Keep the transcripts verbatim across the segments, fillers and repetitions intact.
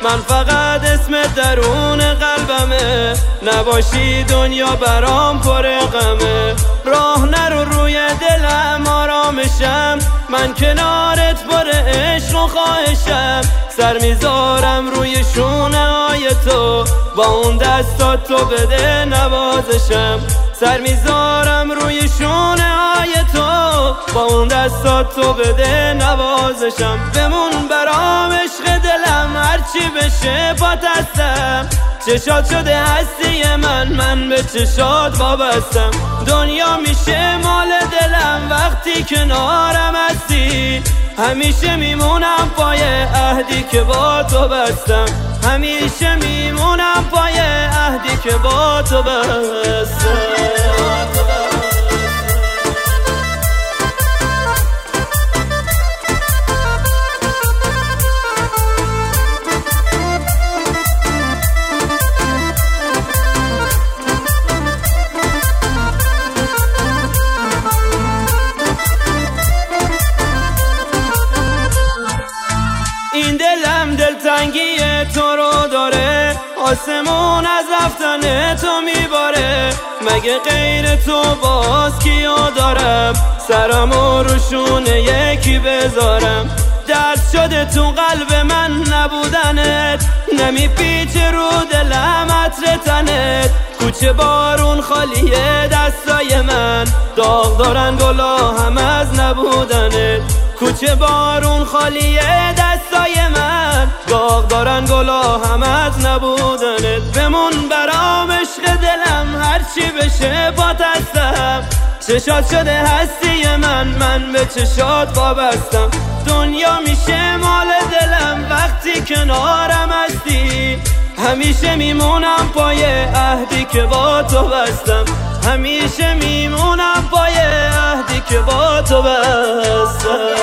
من فقط اسم درون قلبمه، نباشی دنیا برام پر غمه. راه نرو روی دلم آرامشم، من کنارت پر عشق و خواهشم. سر میذارم روی شونه های تو، با اون دستات تو بده نوازشم. سر میذارم روی شونه های تو، با اون دستات تو بده نوازشم. بمون برام عشق دلم، هرچی بشه با دستم. چشات شده هستی من، من به چشات وابستم. دنیا میشه مال دلم وقتی کنارم هستی. همیشه میمونم پای عهدی که با تو بستم. همیشه میمونم پای عهدی که با تو بستم. این دلم دلتنگی تو رو داره، آسمون از رفتن تو میباره. مگه غیر تو باز کیو دارم، سرمو رو یکی بذارم. درد شده تو قلب من نبودنت، نمیپیچه رو دلم عطر تنت. کوچه بارون خالیه دستای من، داغ دارن گلا هم از نبودنت. کوچه بارون خالیه دستای من، داغ دارن گلا هم از نبودنت. بمون برام عشق دلم، هرچی بشه با دستم. چشات شده هستی من، من به چشات وابستم. دنیا میشه مال دلم وقتی کنارم هستی. همیشه میمونم پای عهدی که با تو بستم. همیشه میمونم پای عهدی که با تو بستم.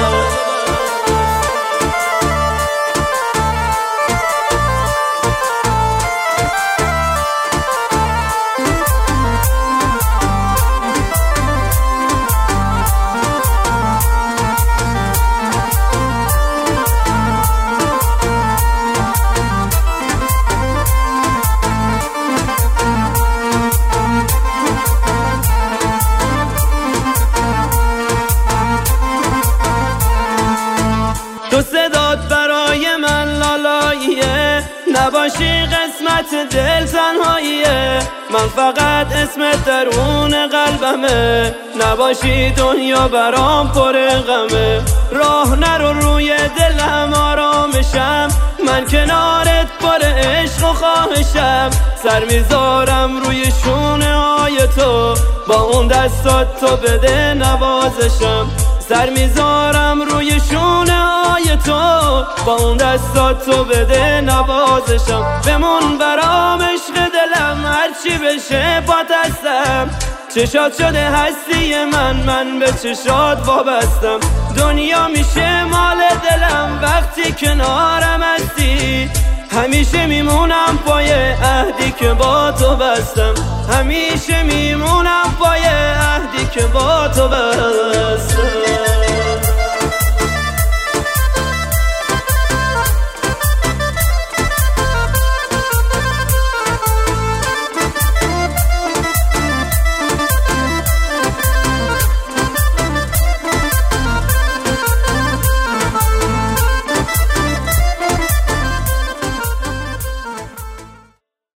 تو صدات برای من لالاییه، نباشی قسمت دل تنهاییه. من فقط اسم درون قلبمه، نباشی دنیا برام پر غمه. راه نرو روی دلم آرامشم، من کنارت پر عشق و خواهشم. سر میذارم روی شونه های تو، با اون دستات تو بده نوازشم. سر میذارم روی شونه های تو، با اون دستات تو بده نوازشم. بمون برام عشق دلم، هرچی بشه با دستم. چشات شده هستی من، من به چشات وابستم. دنیا میشه مال دلم وقتی کنارم هستی. همیشه میمونم پای عهدی که با تو بستم. همیشه میمونم پای عهدی که با تو بستم.